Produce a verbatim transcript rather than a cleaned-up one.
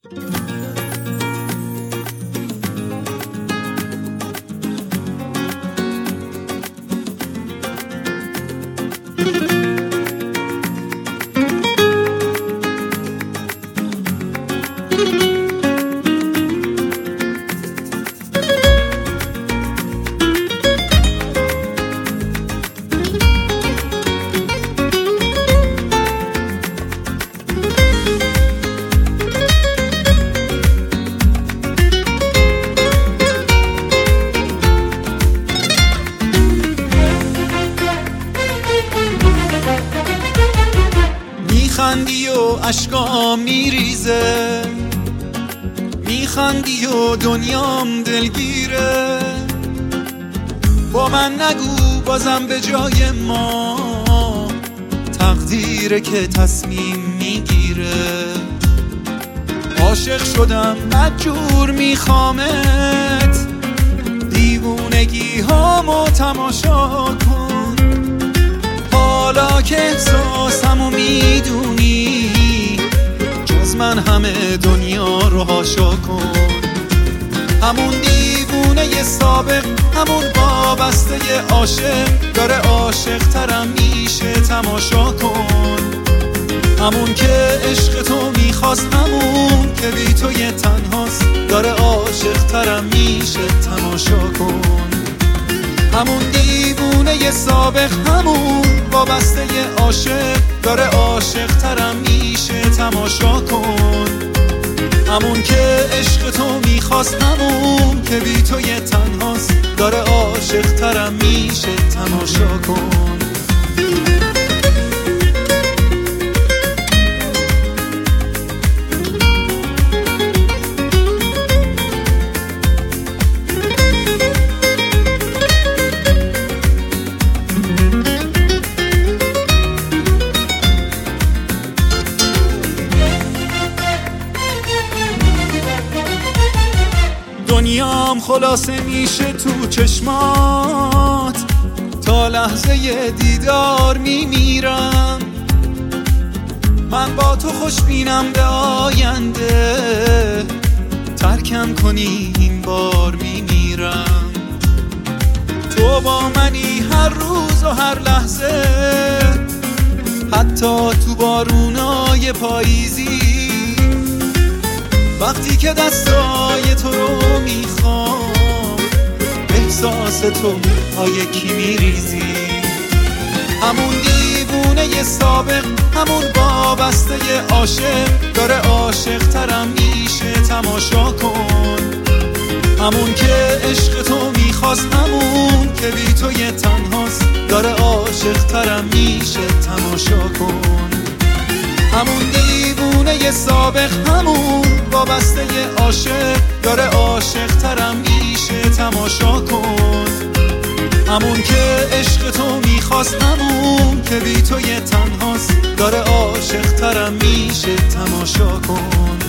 میخندی و اشکام میریزه، میخندی و دنیام دلگیره. با من نگو بازم به جای ما، تقدیره که تصمیم میگیره. عاشق شدم مجبور میخوامت، دیوونگی هامو تماشا کن. حالا که احساسمو میدونی، جز من همه دنیا رو هاشا کن. همون دیوونه سابق، همون وابسته عاشق، داره عاشق ترم میشه تماشا کن. همون که عشق تو میخواست، همون که بی توی تنهاست، داره عاشق ترم میشه تماشا کن. همون دیوونه سابق، همون وابسته عاشق، داره عاشق ترم میشه تماشا کن. همون که عشق تو میخواست، همون که بی توی تنهاست، داره عاشق ترم میشه تماشا کن. دنیام خلاصه میشه تو چشمات، تا لحظه دیدار میمیرم. من با تو خوشبینم به آینده، ترکم کنی این بار میمیرم. تو با منی هر روز و هر لحظه، حتی تو بارونای پاییزی. وقتی که دستای تو رو میخوام، احساس تو ها یکی میریزی. همون دیوونه سابق، همون وابسته عاشق، داره عاشق ترم میشه تماشا کن. همون که عشق تو میخواست، همون که بی توی تنهاست، داره عاشق ترم میشه تماشا کن. همون دیوونه سابق، همون وابسته عاشق، داره عاشق ترم میشه تماشا کن. همون که عشق تو میخواست، همون که بی توی تنهاست، داره عاشق ترم میشه تماشا کن.